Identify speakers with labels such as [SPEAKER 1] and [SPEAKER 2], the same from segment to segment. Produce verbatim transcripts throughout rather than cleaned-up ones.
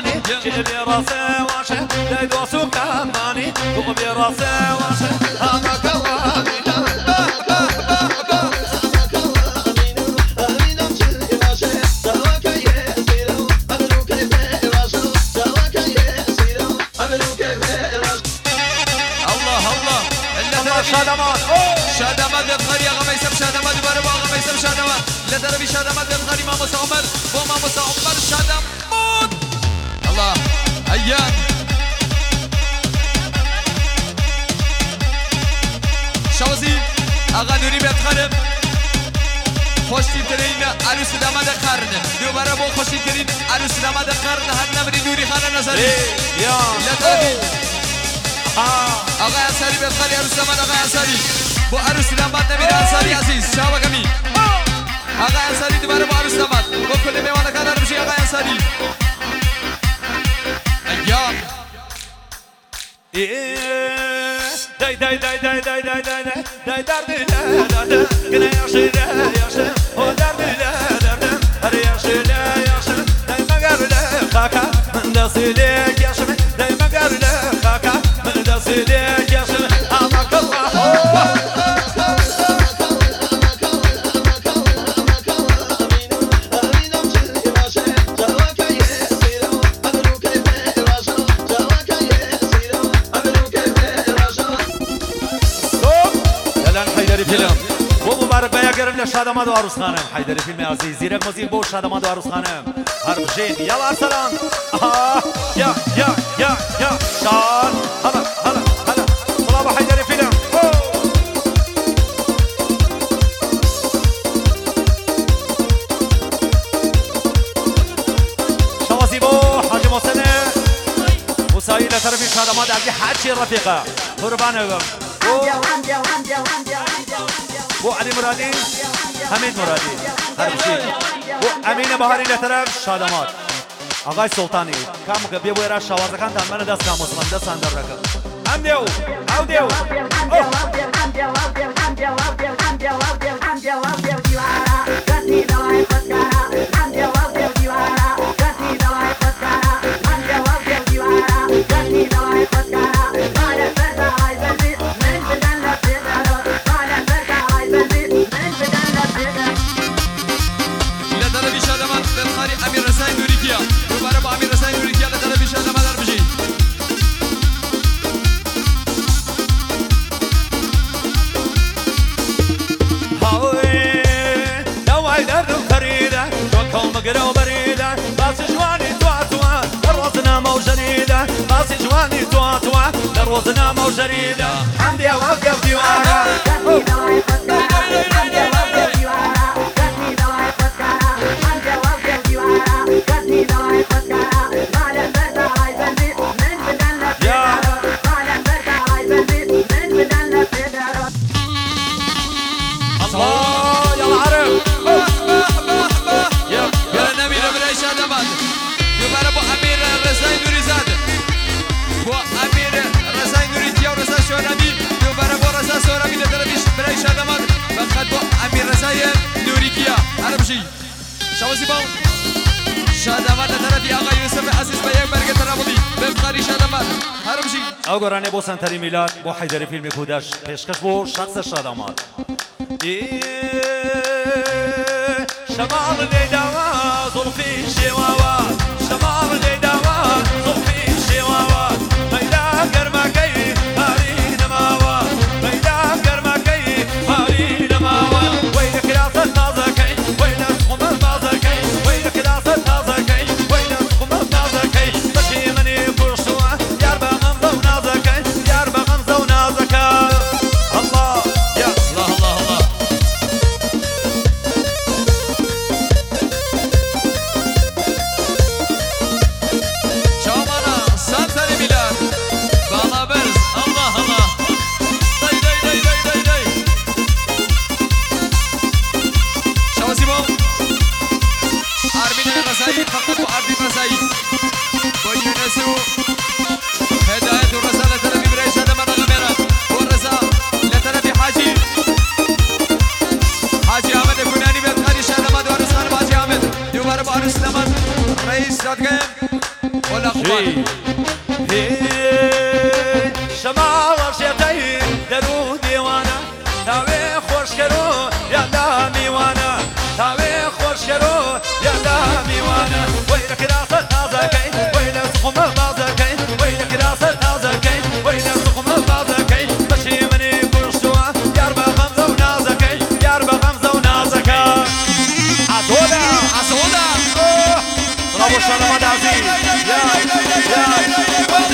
[SPEAKER 1] كماني جيبي راسي واشي دايدو سو كماني قوبي راسي واشي انا كواني شادمات
[SPEAKER 2] شادمات بخاری آقا میسم شادمات دوباره با آقا میسم شادمات لدربی شادمات بخاری ما مسامر با ما مسامر شادمات الله ایام شوزی آقا نوری بخارم خوشتیم ترین عروس داماد قرن دوباره با خوشتیم ترین عروس داماد قرن هر نمری نوری خانه نظری لدربی آقا انصاری بخاری عروس داماد آقا انصاری با عروس داماد نبیر انصاری عزیز شاو کمی آقا انصاری دوباره با عروس داماد با کل میوان کار بشی آقا انصاری ایام
[SPEAKER 1] دای دای دای دای دای دای دای دای درد لا گنا یاشی لا یاشی او درد لا درد هر یاشی لا یاشی دای مگر لا خاکا من دستی لا یاشی دای مگر لا خاکا من دستی لا یاشی اما کلا فیلم بو مبارک بیا گرم لشادمات و عروس خانم حیدری فیلم عزیز زیرک موزیک بو شادمات و عروس خانم هر بجین یلا ارسلان یا یا یا یا شان هلا هلا هلا طلاب حیدری فیلم شوازی بو حاج محسن موسایی لطرفی شادمات علی حاجی رفیقه قربانه بو علي مرادي حميد مرادي هربشي بو امين بهاري لطرف شادمات آقای سلطانی کام که بیا بویرا شوازه کن دن من دست کام اسمان دست اندر رکن هم دیو او دیو قرو بريدة باس جواني توا توا دروزنا موجريدة باس جواني توا توا دروزنا موجريدة عندي اوقف ديوانة شوازی باو شادمات طرفی آقا یوسف عزیز به یک برگ ترابلی بخاری شادمات هرمشی او گرانه بو سنتری میلاد بو حیدری فیلم کودش پیشکش بو شخص شادمات شمال لیداوا ظلفی شواوا شمال لیداوا ظلفی شواوا میدان گرمکی هاری نماوا میدان گرمکی هاری نماوا وین کلاس نازکی وین خمر نازکی وین کلاس نازکی وین خمر نازکی تشی منی فرشوا یار بغم زو نازکی یار بغم زو نازکی الله یا الله الله الله
[SPEAKER 2] مولا خوبان
[SPEAKER 1] شمال شيتي درو ديوانا تاوي خوش كرو يا لا ميوانا تاوي خوش كرو يا لا ميوانا ويلك راس تازكين ويلك سخم بازكين ويلك راس تازكين ويلك سخم بازكين ماشي مني كرشوا يار بغمزه ونازكين يار بغمزه ونازكا عسولا
[SPEAKER 2] عسولا
[SPEAKER 1] برافو شالما دازي يا يا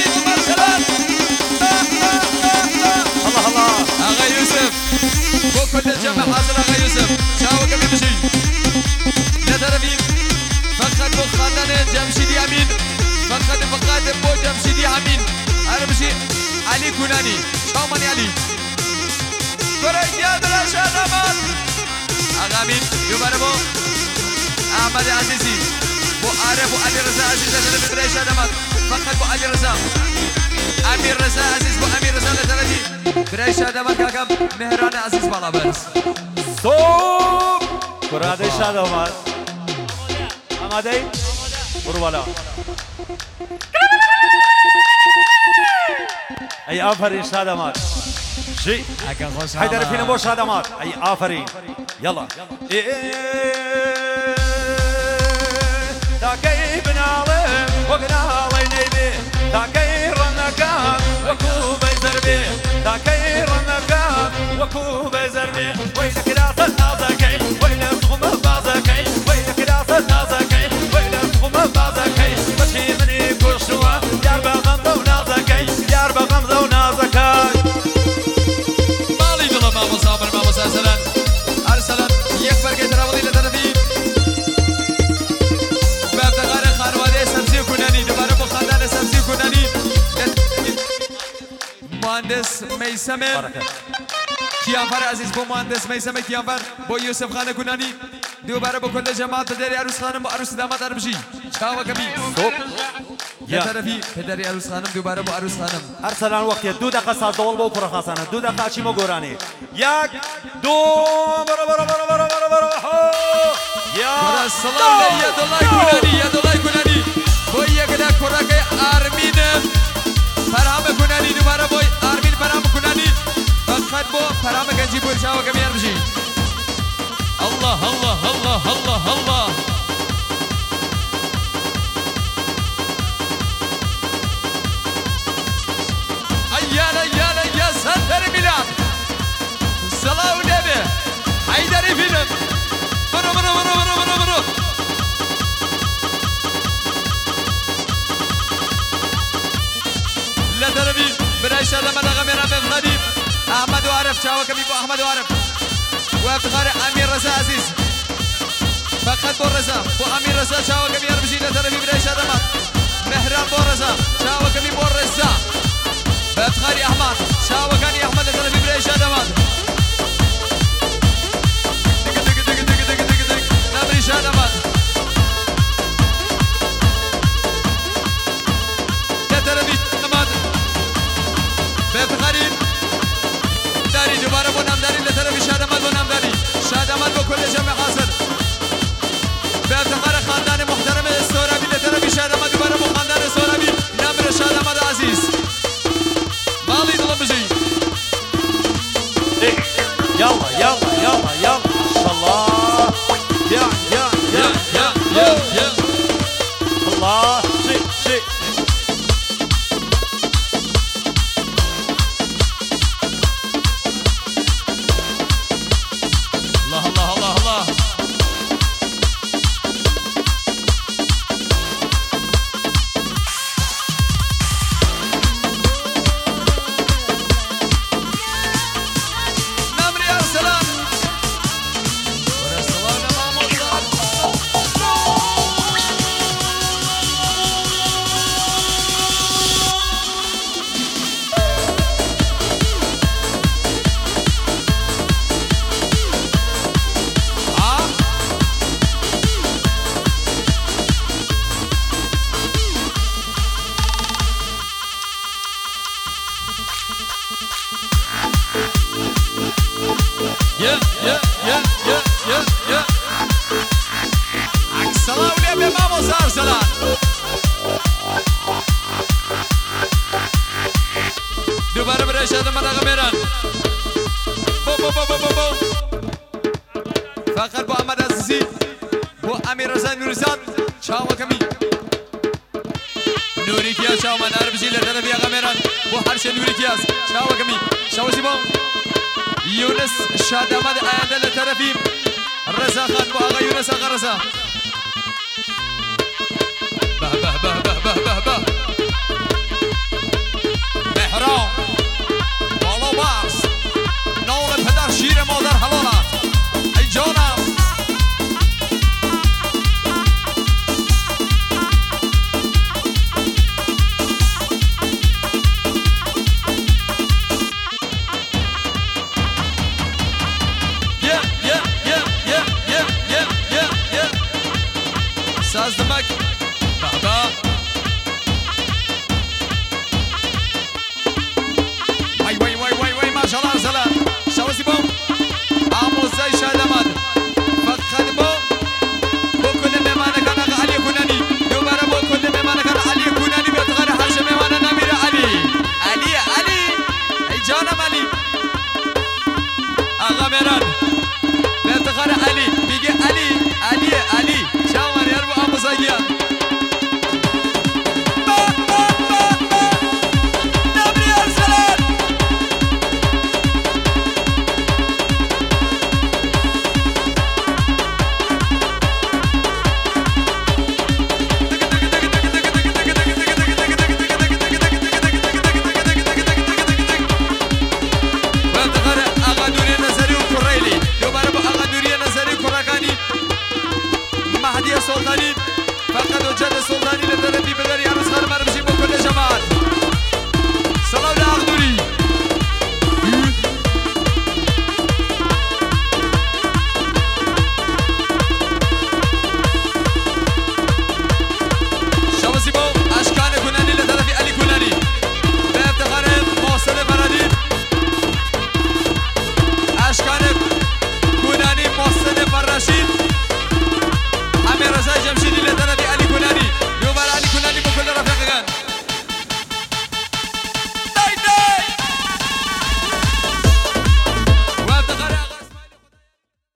[SPEAKER 2] آقا يوسف بو كل الجمع حاضر آقا يوسف شاو قبل مشي لطرفين فقط بو خاندان جمشيدي امين فقط فقط بو جمشيدي امين انا مشي علي كوناني شاو ماني علي برای یاد رشاد احمد آقا امین دوباره بو احمد عزیزی بو عارف و علی رضا عزیز لطرف برای رشاد احمد فقط بو علی رضا امیر رضا عزیز بو امیر رضا لطرفی برای شادامت کاکم مهران عزیز بالا برس
[SPEAKER 1] صوب کراده شادامت آماده ای؟ برو بالا ای آفرین شادامت جی حیدر فیلم بو شادامت ای آفرین یلا تاکی بناله و بناله نیبی تاکی رنکان و کوبی زربی تاکی رنکان و کوبی زربی ویلک راست نازکی ویلک سخم بازکی ویلک راست نازکی ویلک سخم بازکی بچی منی کشوا یار بغمزه و نازکی یار بغمزه و نازکی
[SPEAKER 2] مالی دلم مامو صابر مامو سرسلان ارسلان یک برگه تراولی لطرفی به افتخار خانواده سبزی کنانی دوباره با خاندان سبزی کنانی مهندس میسم کیانفر عزیز با مهندس میسم کیانفر با یوسف خان کنانی دوباره با کل جماعت پدری عروس خانم با عروس داماد ارمشی شاو کبی یه طرفی پدری عروس خانم دوباره با عروس خانم
[SPEAKER 1] ارسلان وقتی دو دقیقه ساز دول با پر خاصانه دو دقیقه چی مگورانی یک دو برو برو برو برو برو برو
[SPEAKER 2] یا سلام یا دلای کنانی یا دلای کنانی با یک دل کراکه آرمین فرام کنانی دوباره با آرمین فرام کنانی فقط با فرام گنجی پور شاو کبی ارمشی الله الله الله الله الله ايانا ايانا يا ساتر ميلاد صلاة ونبي حيدري فيلم برو برو برو برو برو برو لا تربي برايش لما نغمر امام غريب احمد وعرف شاوة كبيب احمد وعرف وافتخار امير رزا عزيز فقط بو رزا بو امير رزا شاوة كبيب ارمشي لا تربي برايش ادمات مهران بو رزا شاوة كبيب بو رزا بافتخاري احمد شاوة كاني احمد لا تربي برايش ادمات دق دق دق دق دق دق دق نبري شادمات لا تربي ادمات بافتخاري داري دوباره بو نامداري لا تربي شادمات بو نامداري شادمات بو كل جمع حاصل بافتخار خاندان محترم استورابي لا تربي شادمات شادم من غمیران بو بو بو بو بو بو فقط با احمد عزیزی با امیر رضا نوریزاد چاوا کمی نوری کیاز چاوا من عرب جیل طرفی غمیران با هر شي نوری کیاز چاوا کمی شوزی بو یونس شاد احمد آینده لطرفی رضا خان با آقا یونس آقا رضا به به به به به